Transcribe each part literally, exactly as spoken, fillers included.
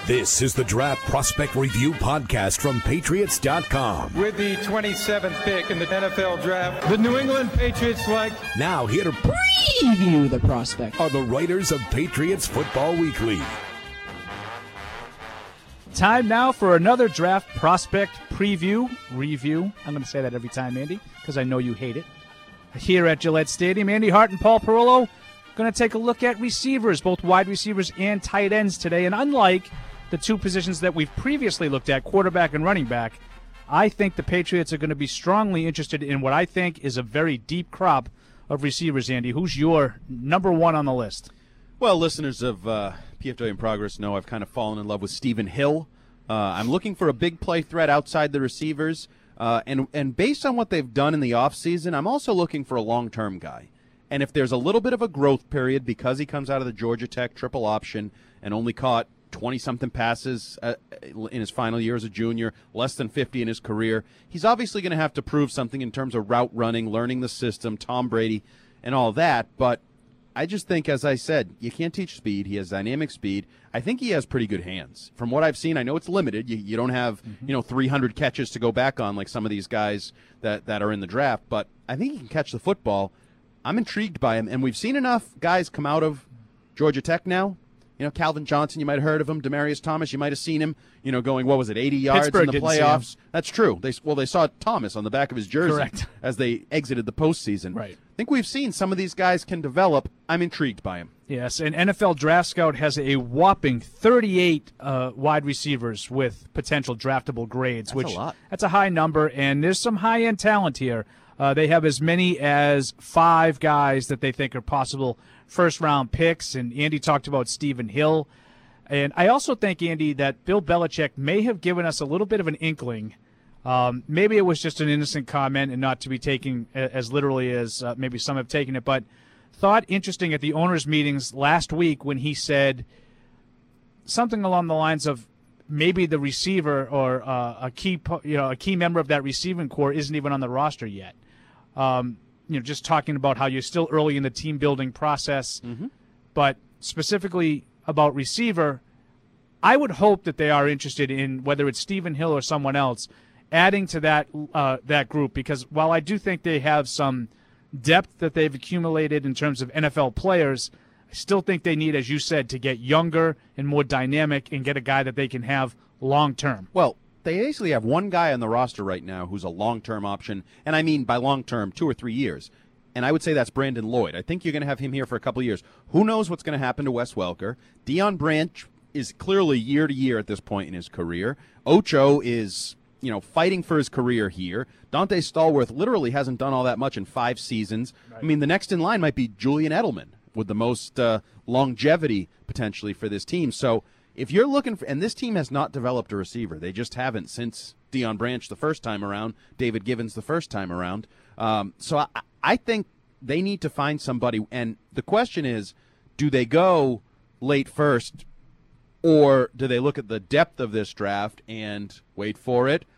This is the Draft Prospect Review Podcast from Patriots dot com. With the twenty-seventh pick in the N F L Draft, the New England Patriots select. Now here to preview the prospect are the writers of Patriots Football Weekly. Time now for another Draft Prospect Preview, Review. I'm going to say that every time, Andy, because I know you hate it. Here at Gillette Stadium, Andy Hart and Paul Perillo going to take a look at receivers, both wide receivers and tight ends today. And unlike the two positions that we've previously looked at, quarterback and running back, I think the Patriots are going to be strongly interested in what I think is a very deep crop of receivers, Andy. Who's your number one on the list? Well, listeners of uh, P F W in Progress know I've kind of fallen in love with Stephen Hill. Uh, I'm looking for a big play threat outside the receivers. Uh, and, and based on what they've done in the offseason, I'm also looking for a long-term guy. And if there's a little bit of a growth period because he comes out of the Georgia Tech triple option and only caught twenty-something passes uh, in his final year as a junior, less than fifty in his career, he's obviously going to have to prove something in terms of route running, learning the system, Tom Brady, and all that. But I just think, as I said, you can't teach speed. He has dynamic speed. I think he has pretty good hands. From what I've seen, I know it's limited. You, you don't have mm-hmm. you know three hundred catches to go back on like some of these guys that, that are in the draft, but I think he can catch the football. I'm intrigued by him, and we've seen enough guys come out of Georgia Tech now. You know, Calvin Johnson, you might have heard of him. Demarius Thomas, you might have seen him, you know, going, what was it, eighty yards Pittsburgh in the playoffs. That's true. They Well, they saw Thomas on the back of his jersey Correct. as they exited the postseason. Right. I think we've seen some of these guys can develop. I'm intrigued by him. Yes, and N F L Draft Scout has a whopping thirty-eight uh, wide receivers with potential draftable grades. That's which a lot. That's a high number, and there's some high-end talent here. Uh, they have as many as five guys that they think are possible first-round picks, and Andy talked about Stephen Hill. And I also think, Andy, that Bill Belichick may have given us a little bit of an inkling. Um, maybe it was just an innocent comment and not to be taken as literally as uh, maybe some have taken it, but thought interesting at the owners' meetings last week when he said something along the lines of maybe the receiver or uh, a key, you know, a key member of that receiving core isn't even on the roster yet. Um, you know, just talking about how you're still early in the team building process, mm-hmm. but specifically about receiver, I would hope that they are interested in whether it's Stephen Hill or someone else adding to that uh, that group, because while I do think they have some depth that they've accumulated in terms of N F L players, I still think they need, as you said, to get younger and more dynamic and get a guy that they can have long term. Well, they basically have one guy on the roster right now who's a long-term option, and I mean by long-term, two or three years. And I would say that's Brandon Lloyd. I think you're going to have him here for a couple of years. Who knows what's going to happen to Wes Welker? Deion Branch is clearly year to year at this point in his career. Ocho is, you know, fighting for his career here. Dante Stallworth literally hasn't done all that much in five seasons. Right. I mean, the next in line might be Julian Edelman with the most uh, longevity potentially for this team. So if you're looking for, and this team has not developed a receiver. They just haven't since Deion Branch the first time around, David Givens the first time around. Um, so I, I think they need to find somebody. And the question is, do they go late first, or do they look at the depth of this draft and, wait for it,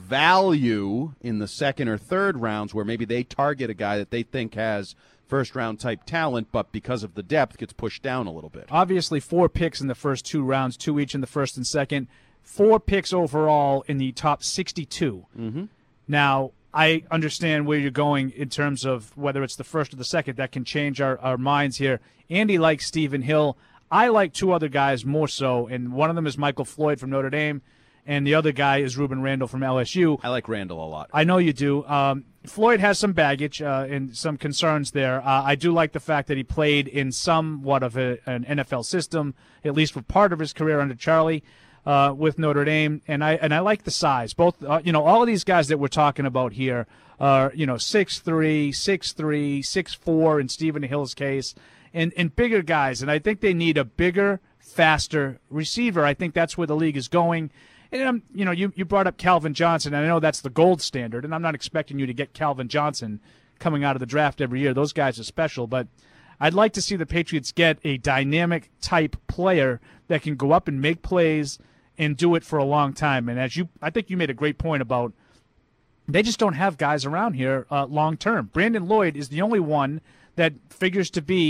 value in the second or third rounds where maybe they target a guy that they think has first-round type talent, but because of the depth gets pushed down a little bit? Obviously, four picks in the first two rounds, two each in the first and second. Four picks overall in the top sixty-two. Mm-hmm. Now, I understand where you're going in terms of whether it's the first or the second. That can change our, our minds here. Andy likes Stephen Hill. I like two other guys more so, and one of them is Michael Floyd from Notre Dame, and the other guy is Ruben Randall from L S U. I like Randall a lot. I know you do. Um, Floyd has some baggage uh, and some concerns there. Uh, I do like the fact that he played in somewhat of a, an N F L system, at least for part of his career under Charlie. Uh, with Notre Dame, and I and I like the size. Both, uh, you know, all of these guys that we're talking about here are, you know, six three, six three, six four in Stephen Hill's case, and, and bigger guys. And I think they need a bigger, faster receiver. I think that's where the league is going. And, um, you know, you, you brought up Calvin Johnson, and I know that's the gold standard, and I'm not expecting you to get Calvin Johnson coming out of the draft every year. Those guys are special, but I'd like to see the Patriots get a dynamic type player that can go up and make plays and do it for a long time. And as you, I think you made a great point about they just don't have guys around here uh, long term. Brandon Lloyd is the only one that figures to be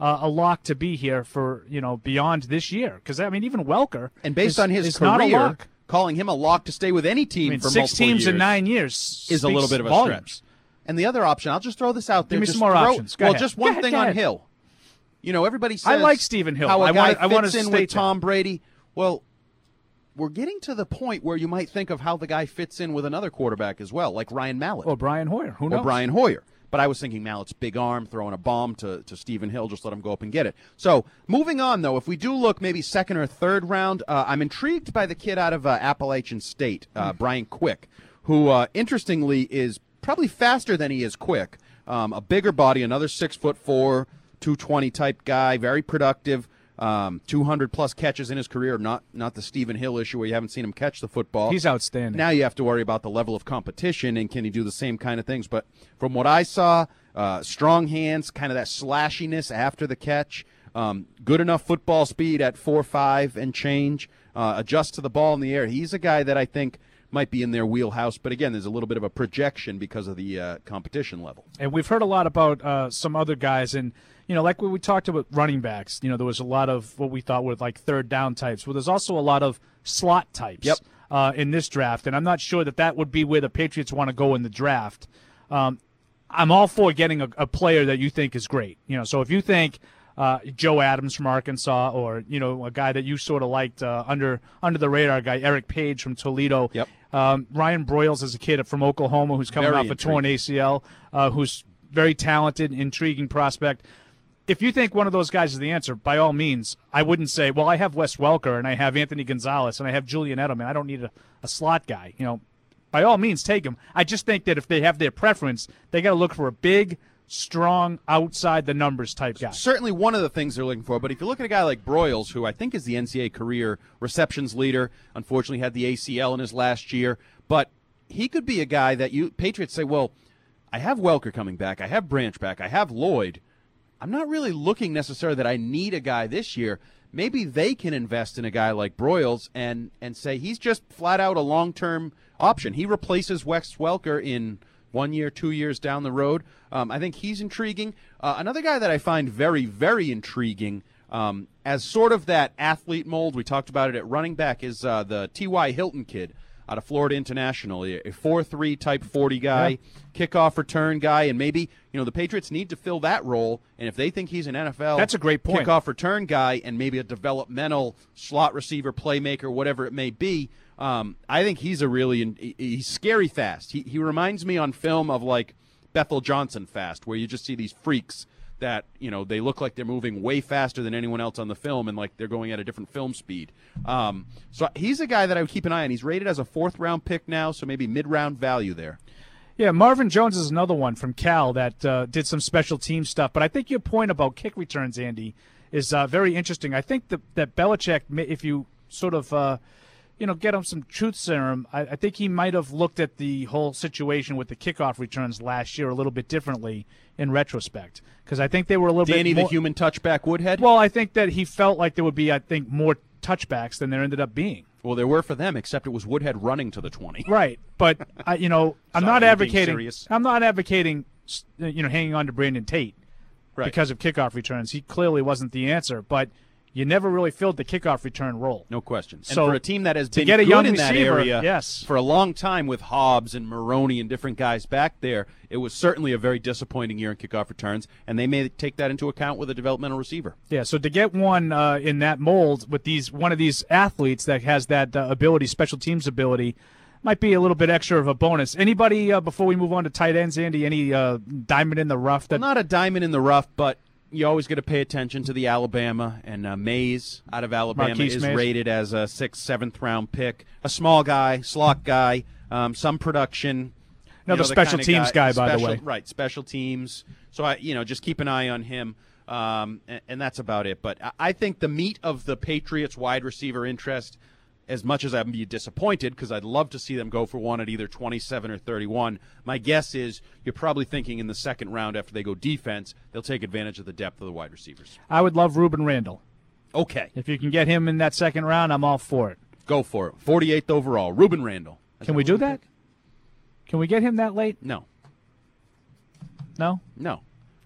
uh, a lock to be here for, you know, beyond this year. Because, I mean, even Welker And based is, on his is not a career, lock. calling him a lock to stay with any team I mean, for six multiple teams years in nine years is a little speaks bit of a volumes. stretch. And the other option, I'll just throw this out there. Give me just some more throw, options. Go well, ahead. just Go one ahead, thing go on ahead. Hill. You know, everybody says I like Stephen Hill. how a I guy wanna- I wanna fits in state with that. Tom Brady. Well, we're getting to the point where you might think of how the guy fits in with another quarterback as well, like Ryan Mallett. Or Brian Hoyer. Who knows? Or Brian Hoyer. But I was thinking Mallett's big arm, throwing a bomb to, to Stephen Hill, just let him go up and get it. So, moving on, though, if we do look maybe second or third round, uh, I'm intrigued by the kid out of uh, Appalachian State, uh, Brian Quick, who, uh, interestingly, is probably faster than he is quick. Um, a bigger body, another six foot four, two twenty type guy, very productive. Um, two hundred plus catches in his career, not not the Stephen Hill issue where you haven't seen him catch the football. He's outstanding. Now you have to worry about the level of competition and can he do the same kind of things. But from what I saw, uh, strong hands, kind of that slashiness after the catch, um, good enough football speed at four five and change, uh, adjust to the ball in the air. He's a guy that I think might be in their wheelhouse. But again, there's a little bit of a projection because of the uh, competition level. And we've heard a lot about uh, some other guys, and you know, like when we talked about running backs, you know, there was a lot of what we thought were like third down types. Well, there's also a lot of slot types Yep. uh, in this draft, and I'm not sure that that would be where the Patriots want to go in the draft. Um, I'm all for getting a, a player that you think is great. You know, so if you think uh, Joe Adams from Arkansas, or you know, a guy that you sort of liked uh, under under the radar guy, Eric Page from Toledo. Yep. Um, Ryan Broyles is a kid from Oklahoma who's coming Very off a torn intriguing. A C L, uh, who's very talented, intriguing prospect. If you think one of those guys is the answer, by all means, I wouldn't say, well, I have Wes Welker and I have Anthony Gonzalez and I have Julian Edelman. I don't need a, a slot guy. You know, by all means, take him. I just think that if they have their preference, they got to look for a big, strong, outside the numbers type guy. Certainly one of the things they're looking for, but if you look at a guy like Broyles, who I think is the N C double A career receptions leader, unfortunately had the A C L in his last year, but he could be a guy that you Patriots say, well, I have Welker coming back, I have Branch back, I have Lloyd. I'm not really looking necessarily that I need a guy this year. Maybe they can invest in a guy like Broyles and and say he's just flat out a long-term option. He replaces Wes Welker in one year, two years down the road. Um, I think he's intriguing. Uh, another guy that I find very, very intriguing um, as sort of that athlete mold, we talked about it at running back, is uh, the T Y. Hilton kid out of Florida International, a four three type forty guy, Yeah. kickoff return guy, and maybe, you know, the Patriots need to fill that role, and if they think he's an N F L That's a great point. kickoff return guy and maybe a developmental slot receiver, playmaker, whatever it may be, um, I think he's a really, he's scary fast. He, he reminds me on film of like Bethel Johnson fast, where you just see these freaks that, you know, they look like they're moving way faster than anyone else on the film and like they're going at a different film speed. Um, so he's a guy that I would keep an eye on. He's rated as a fourth round pick now, so maybe mid-round value there. Yeah, Marvin Jones is another one from Cal that uh, did some special team stuff. But I think your point about kick returns, Andy, is uh, very interesting. I think that, that Belichick, if you sort of, uh, you know, get him some truth serum, I, I think he might have looked at the whole situation with the kickoff returns last year a little bit differently in retrospect. Because I think they were a little Danny, bit more, the human touchback Woodhead? Well, I think that he felt like there would be, I think, more touchbacks than there ended up being. Well, there were for them, except it was Woodhead running to the twenty. Right, but I, you know, I'm Sorry, not you're being advocating. serious. I'm not advocating, you know, hanging on to Brandon Tate Right. because of kickoff returns. He clearly wasn't the answer, but you never really filled the kickoff return role. No question. And So, for a team that has to been get a good young in that receiver, area yes. for a long time with Hobbs and Maroney and different guys back there, it was certainly a very disappointing year in kickoff returns, and they may take that into account with a developmental receiver. Yeah, so to get one uh, in that mold with these one of these athletes that has that uh, ability, special teams ability, might be a little bit extra of a bonus. Anybody, uh, before we move on to tight ends, Andy, any uh, diamond in the rough? That Well, not a diamond in the rough, but you always got to pay attention to the Alabama, and uh, Mays out of Alabama Marquise is Mays. rated as a sixth, seventh round pick. A small guy, slot guy, um, some production. Another you know, the special kinda teams guy, by the special- way. Right, special teams. So, I, you know, just keep an eye on him, um, and, and that's about it. But I, I think the meat of the Patriots wide receiver interest, as much as I'd be disappointed because I'd love to see them go for one at either twenty-seven or thirty-one, my guess is you're probably thinking in the second round after they go defense, they'll take advantage of the depth of the wide receivers. I would love Reuben Randall. Okay, If you can get him in that second round, I'm all for it. go for it. forty-eighth overall, Reuben Randall. Is Can we do Reuben that? pick? Can we get him that late? No, No? no.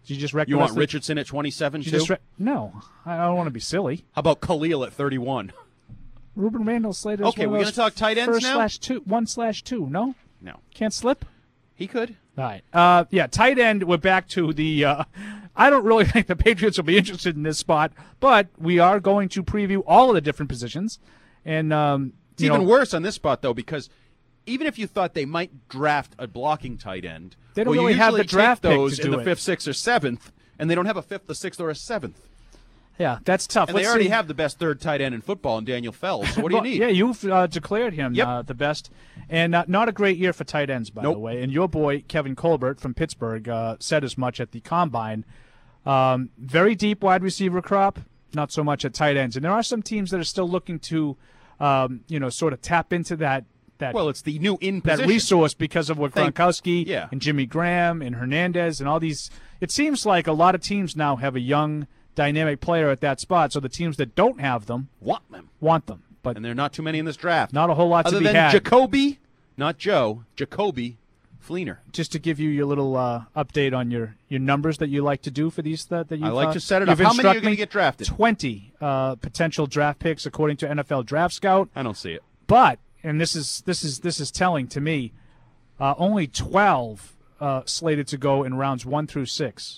Did you just wreck You the want rest of- Richardson at twenty-seven, Did too? you just wreck- no, I don't want to be silly. How about Khalil at thirty-one? Ruben Randall Slater. is Okay, one we're of gonna those talk tight ends first now? Slash two, one slash two. No, No. can't slip. He could. All right. Uh, yeah, tight end. We're back to the. Uh, I don't really think the Patriots will be interested in this spot, but we are going to preview all of the different positions, and um, It's you even know, worse on this spot, though, because even if you thought they might draft a blocking tight end, They don't well, really you have the usually draft take pick those to in do the it. fifth, sixth, or seventh, and they don't have a fifth, a sixth, or a seventh. Yeah, that's tough. And Let's they already see. have the best third tight end in football in Daniel Fells. So what do you Well, need? Yeah, you've uh, declared him Yep. uh, the best, and uh, not a great year for tight ends, by Nope. the way. And your boy Kevin Colbert from Pittsburgh uh, said as much at the combine. Um, very deep wide receiver crop, not so much at tight ends. And there are some teams that are still looking to, um, you know, sort of tap into that that Well, it's the new in that position. resource because of what Thank- Gronkowski yeah. and Jimmy Graham and Hernandez and all these. It seems like a lot of teams now have a young, dynamic player at that spot. So the teams that don't have them Want them. want them, but And there are not too many in this draft. not a whole lot Other to be than had. Jacoby, not Joe, Jacoby Fleener. Just to give you your little uh, update on your, your numbers that you like to do for these that, that you I like uh, to set it you've up. How many are instructed going me to get drafted? Twenty uh, potential draft picks according to N F L Draft Scout. I don't see it. But and this is this is this is telling to me, uh, only twelve uh, slated to go in rounds one through six.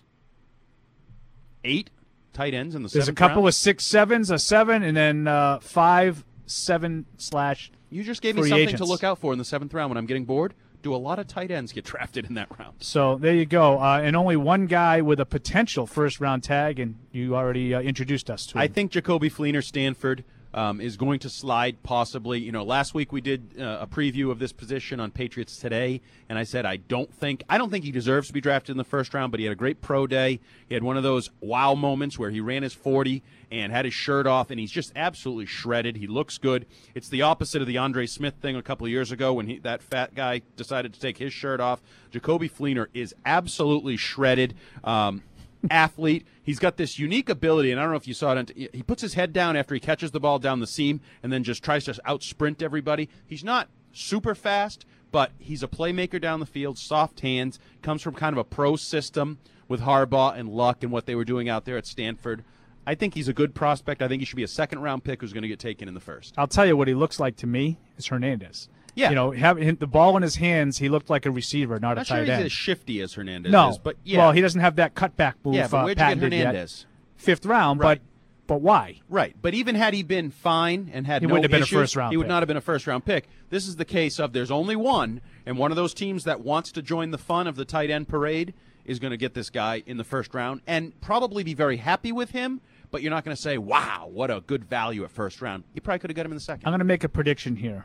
Eight tight ends in the There's a seventh couple round? of six sevens, a seven, and then uh, five seven slash. You just gave me free something agents. to look out for in the seventh round when I'm getting bored. Do a lot of tight ends get drafted in that round? So there you go, uh, and only one guy with a potential first round tag, and you already uh, introduced us to him. I think Jacoby Fleener, Stanford, um, is going to slide possibly. You know, last week we did uh, a preview of this position on Patriots Today, and I said I don't think I don't think he deserves to be drafted in the first round, but he had a great pro day. He had one of those wow moments where he ran his forty and had his shirt off, and he's just absolutely shredded. He looks good. It's the opposite of the Andre Smith thing a couple of years ago when he, that fat guy decided to take his shirt off. Jacoby Fleener is absolutely shredded. Um, athlete. He's got this unique ability, and I don't know if you saw it. He puts his head down after he catches the ball down the seam and then just tries to out-sprint everybody. He's not super fast, but he's a playmaker down the field, soft hands, comes from kind of a pro system with Harbaugh and Luck and what they were doing out there at Stanford. I think he's a good prospect. I think he should be a second-round pick who's going to get taken in the first. I'll tell you what he looks like to me is Hernandez. Yeah. You know, having the ball in his hands, he looked like a receiver, not I'm a not sure tight he's end. as shifty as Hernandez no, is, but yeah. Well, he doesn't have that cutback move. yeah, but uh, where'd you get patented yet. Hernandez? Fifth round, Right. but but why? Right, but even had he been fine and had He no wouldn't have been a issues, first-round he would pick. not have been a first-round pick. This is the case of there's only one, and one of those teams that wants to join the fun of the tight end parade is going to get this guy in the first round and probably be very happy with him, but you're not going to say, wow, what a good value at first round. You probably could have got him in the second. I'm going to make a prediction here.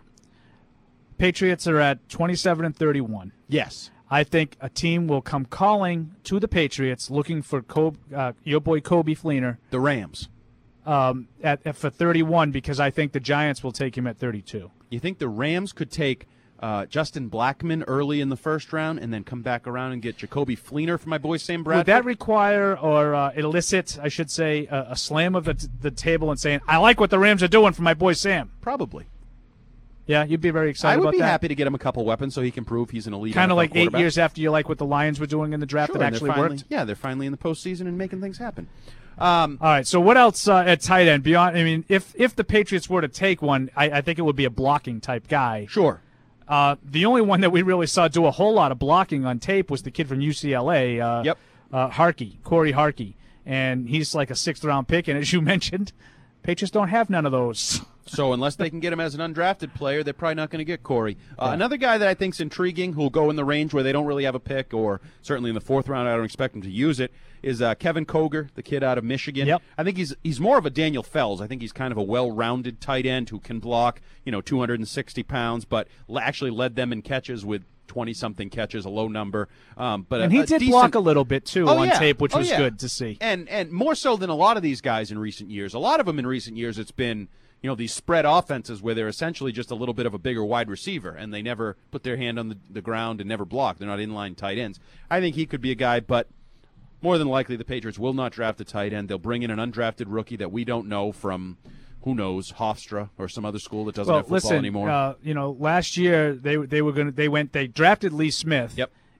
Patriots are at twenty-seven and thirty-one. Yes. I think a team will come calling to the Patriots looking for Kobe, uh, your boy Kobe Fleener The Rams. um, at, at for thirty-one because I think the Giants will take him at thirty-two. You think the Rams could take uh, Justin Blackman early in the first round and then come back around and get Jacoby Fleener for my boy Sam Bradford? Would that require or uh, elicit, I should say, a, a slam of the, the table and saying, I like what the Rams are doing for my boy Sam? Probably. Yeah, you'd be very excited I would about be that. happy to get him a couple weapons so he can prove he's an elite Kind N F L of like eight quarterback. years after you like what the Lions were doing in the draft Sure, that and actually they're finally, worked. Yeah, they're finally in the postseason and making things happen. Um, All right, so what else uh, at tight end beyond? I mean, if if the Patriots were to take one, I, I think it would be a blocking type guy. sure. Uh, the only one that we really saw do a whole lot of blocking on tape was the kid from U C L A. Uh, Yep. Uh, Harkey, Corey Harkey, and he's like a sixth round pick. And as you mentioned, Patriots don't have none of those. So unless they can get him as an undrafted player, they're probably not going to get Corey. Uh, Another guy that I think is intriguing, who'll go in the range where they don't really have a pick, or certainly in the fourth round, I don't expect him to use it, is uh, Kevin Koger, the kid out of Michigan. Yep. I think he's he's more of a Daniel Fells. I think he's kind of a well-rounded tight end who can block, you know, two hundred sixty pounds, but l- actually led them in catches with twenty-something catches, a low number. Um, but And a, he a did decent- block a little bit too Oh, on yeah. tape, which Oh, was yeah. good to see. And and more so than a lot of these guys in recent years. A lot of them in recent years, it's been, you know, these spread offenses where they're essentially just a little bit of a bigger wide receiver, and they never put their hand on the, the ground and never block. They're not inline tight ends. I think he could be a guy, but more than likely the Patriots will not draft a tight end. They'll bring in an undrafted rookie that we don't know from, who knows, Hofstra or some other school that doesn't Well, have football listen, anymore. Uh, you know, last year they they were going to they went they drafted Lee Smith. Yep.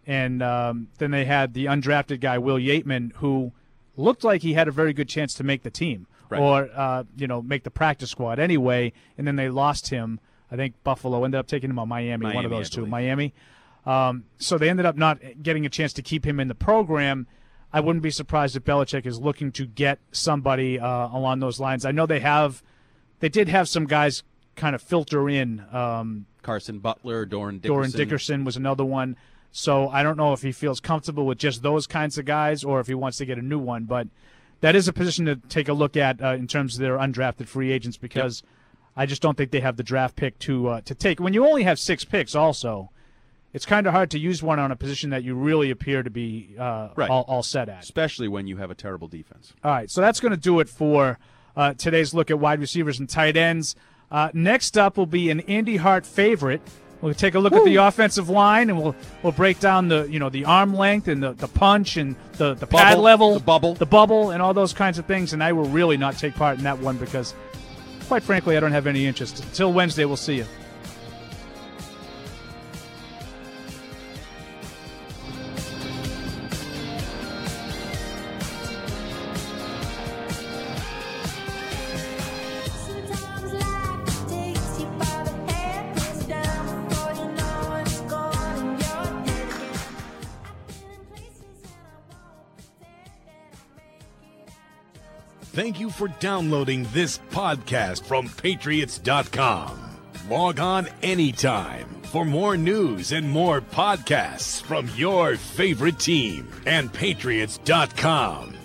and um, then they had the undrafted guy Will Yateman, who looked like he had a very good chance to make the team right. or uh, you know make the practice squad anyway, and then they lost him. I think Buffalo ended up taking him on Miami, Miami one of those two, believe. Miami. Um, so they ended up not getting a chance to keep him in the program. I wouldn't be surprised if Belichick is looking to get somebody uh, along those lines. I know they have, they did have some guys kind of filter in. Um, Carson Butler, Doran Dickerson. Doran Dickerson was another one. So I don't know if he feels comfortable with just those kinds of guys or if he wants to get a new one. But that is a position to take a look at uh, in terms of their undrafted free agents because yep. I just don't think they have the draft pick to uh, to take. When you only have six picks also, it's kind of hard to use one on a position that you really appear to be uh, right. all, all set at. Especially when you have a terrible defense. All right, so that's going to do it for uh, today's look at wide receivers and tight ends. Uh, next up will be an Andy Hart favorite. We'll take a look Woo. at the offensive line, and we'll we'll break down the you know the arm length and the, the punch and the, the pad bubble, level, the bubble, the bubble, and all those kinds of things. And I will really not take part in that one because, quite frankly, I don't have any interest. Until Wednesday, we'll see you. Thank you for downloading this podcast from Patriots dot com. Log on anytime for more news and more podcasts from your favorite team and Patriots dot com.